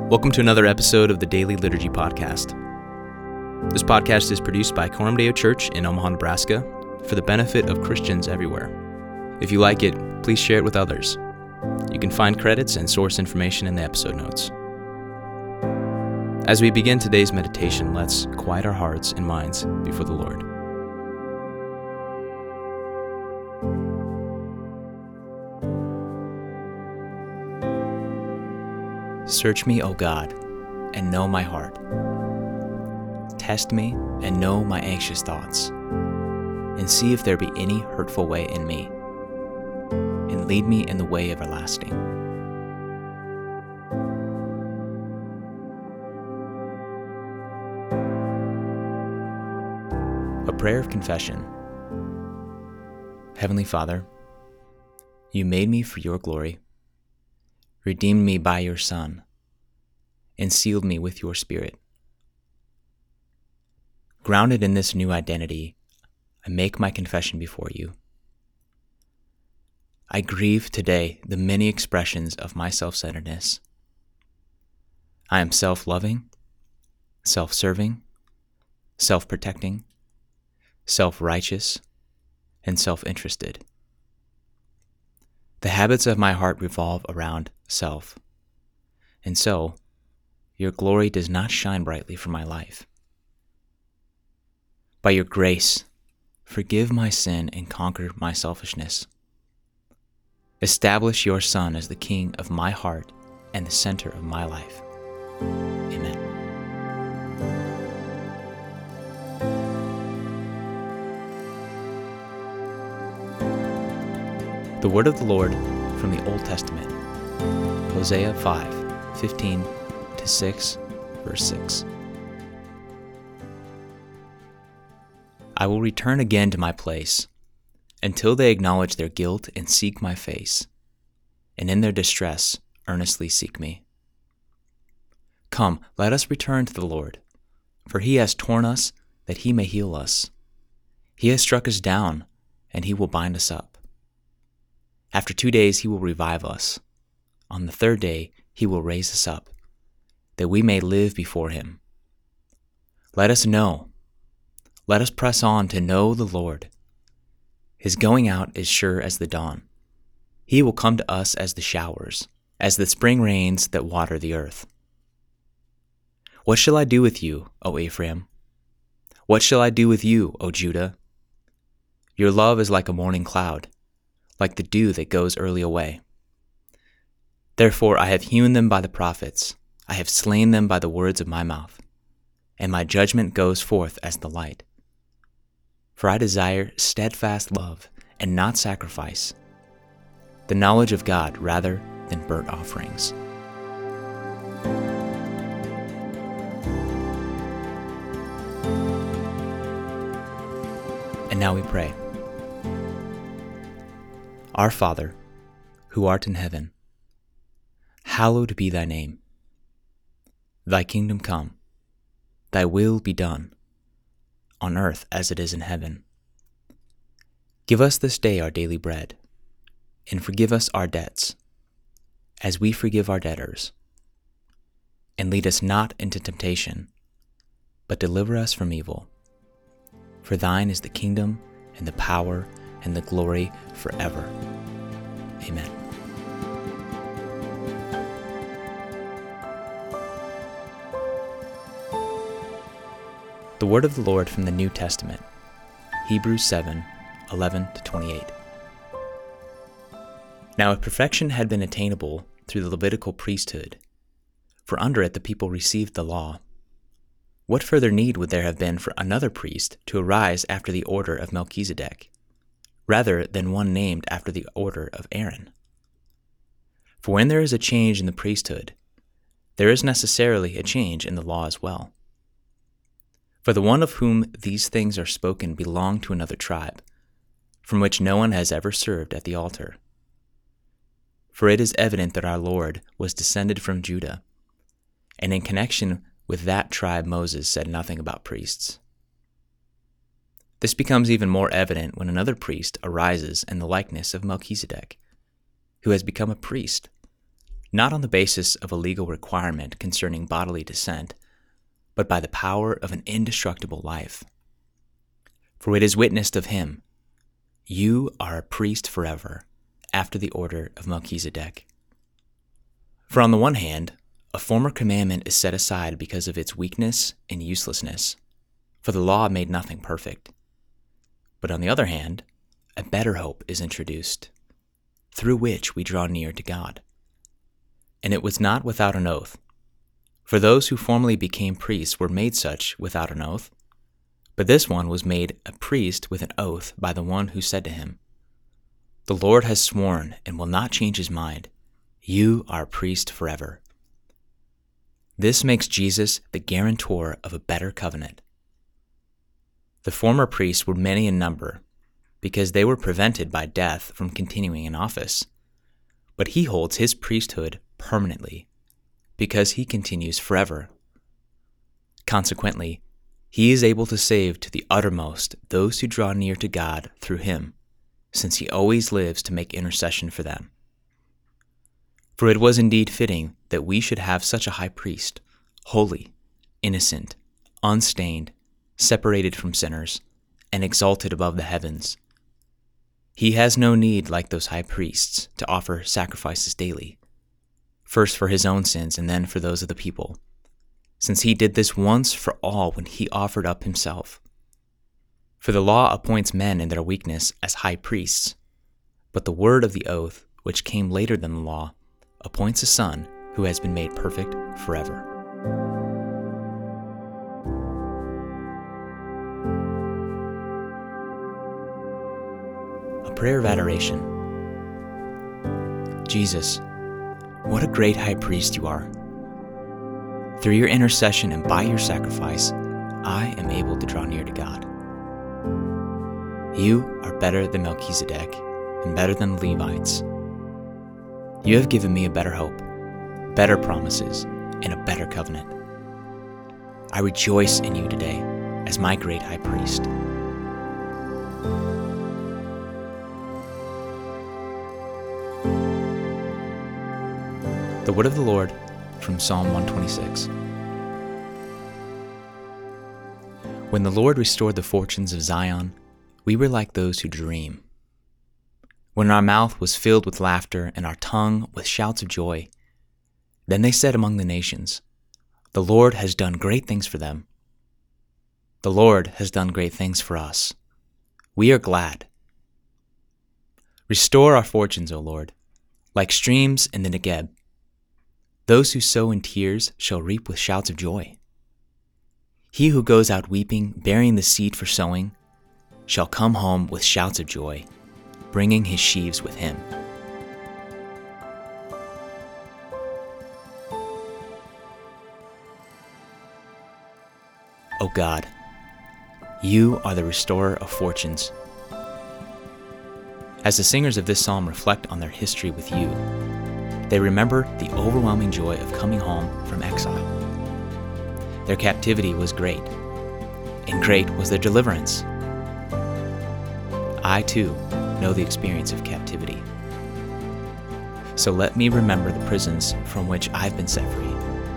Welcome to another episode of the Daily Liturgy Podcast. This podcast is produced by Coram Deo Church in Omaha, Nebraska, for the benefit of Christians everywhere. If you like it, please share it with others. You can find credits and source information in the episode notes. As we begin today's meditation, let's quiet our hearts and minds before the Lord. Search me, O God, and know my heart. Test me and know my anxious thoughts, and see if there be any hurtful way in me, and lead me in the way everlasting. A prayer of confession. Heavenly Father, you made me for your glory, redeemed me by your Son, and sealed me with your Spirit. Grounded in this new identity, I make my confession before you. I grieve today the many expressions of my self-centeredness. I am self-loving, self-serving, self-protecting, self-righteous, and self-interested. The habits of my heart revolve around self, and so your glory does not shine brightly for my life. By your grace, forgive my sin and conquer my selfishness. Establish your Son as the King of my heart and the center of my life. Amen. The word of the Lord from the Old Testament, Hosea 5:15-6, verse 6. I will return again to my place, until they acknowledge their guilt and seek my face, and in their distress earnestly seek me. Come, let us return to the Lord, for he has torn us that he may heal us. He has struck us down, and he will bind us up. After 2 days he will revive us. On the third day he will raise us up, that we may live before him. Let us press on to know the Lord. His going out is sure as the dawn. He will come to us as the showers, as the spring rains that water the earth. What shall I do with you, O Ephraim? What shall I do with you, O Judah? Your love is like a morning cloud, like the dew that goes early away. Therefore I have hewn them by the prophets, I have slain them by the words of my mouth, and my judgment goes forth as the light. For I desire steadfast love and not sacrifice, the knowledge of God rather than burnt offerings. And now we pray. Our Father, who art in heaven, hallowed be thy name. Thy kingdom come, thy will be done, on earth as it is in heaven. Give us this day our daily bread, and forgive us our debts, as we forgive our debtors. And lead us not into temptation, but deliver us from evil. For thine is the kingdom, and the power, and the glory forever. Amen. The word of the Lord from the New Testament, Hebrews 7:11-28. Now if perfection had been attainable through the Levitical priesthood, for under it the people received the law, what further need would there have been for another priest to arise after the order of Melchizedek, rather than one named after the order of Aaron? For when there is a change in the priesthood, there is necessarily a change in the law as well. For the one of whom these things are spoken belonged to another tribe, from which no one has ever served at the altar. For it is evident that our Lord was descended from Judah, and in connection with that tribe Moses said nothing about priests. This becomes even more evident when another priest arises in the likeness of Melchizedek, who has become a priest, not on the basis of a legal requirement concerning bodily descent, but by the power of an indestructible life. For it is witnessed of him, "You are a priest forever, after the order of Melchizedek." For on the one hand, a former commandment is set aside because of its weakness and uselessness, for the law made nothing perfect. But on the other hand, a better hope is introduced, through which we draw near to God. And it was not without an oath, for those who formerly became priests were made such without an oath, but this one was made a priest with an oath by the one who said to him, "The Lord has sworn and will not change his mind. You are a priest forever." This makes Jesus the guarantor of a better covenant. The former priests were many in number, because they were prevented by death from continuing in office. But he holds his priesthood permanently, because he continues forever. Consequently, he is able to save to the uttermost those who draw near to God through him, since he always lives to make intercession for them. For it was indeed fitting that we should have such a high priest, holy, innocent, unstained, separated from sinners, and exalted above the heavens. He has no need, like those high priests, to offer sacrifices daily, first for his own sins and then for those of the people, since he did this once for all when he offered up himself. For the law appoints men in their weakness as high priests, but the word of the oath, which came later than the law, appoints a son who has been made perfect forever. A prayer of adoration. Jesus, what a great high priest you are. Through your intercession and by your sacrifice, I am able to draw near to God. You are better than Melchizedek and better than the Levites. You have given me a better hope, better promises, and a better covenant. I rejoice in you today as my great high priest. The word of the Lord from Psalm 126. When the Lord restored the fortunes of Zion, we were like those who dream. When our mouth was filled with laughter and our tongue with shouts of joy, then they said among the nations, "The Lord has done great things for them. The Lord has done great things for us. We are glad." Restore our fortunes, O Lord, like streams in the Negeb. Those who sow in tears shall reap with shouts of joy. He who goes out weeping, bearing the seed for sowing, shall come home with shouts of joy, bringing his sheaves with him. O God, you are the restorer of fortunes. As the singers of this psalm reflect on their history with you, they remember the overwhelming joy of coming home from exile. Their captivity was great, and great was their deliverance. I, too, know the experience of captivity. So let me remember the prisons from which I've been set free.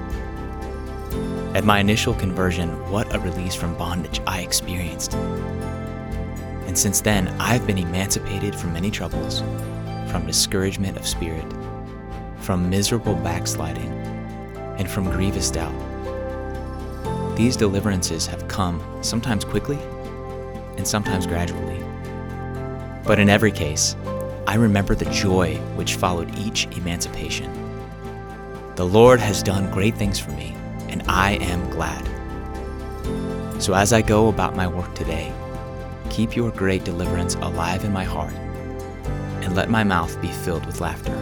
At my initial conversion, what a release from bondage I experienced. And since then, I've been emancipated from many troubles, from discouragement of spirit, from miserable backsliding, and from grievous doubt. These deliverances have come sometimes quickly and sometimes gradually. But in every case, I remember the joy which followed each emancipation. The Lord has done great things for me, and I am glad. So as I go about my work today, keep your great deliverance alive in my heart, and let my mouth be filled with laughter.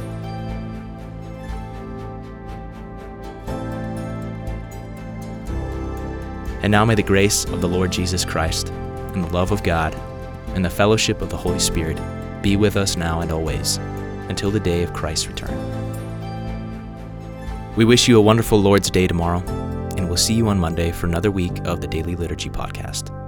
And now may the grace of the Lord Jesus Christ, and the love of God, and the fellowship of the Holy Spirit be with us now and always, until the day of Christ's return. We wish you a wonderful Lord's Day tomorrow, and we'll see you on Monday for another week of the Daily Liturgy Podcast.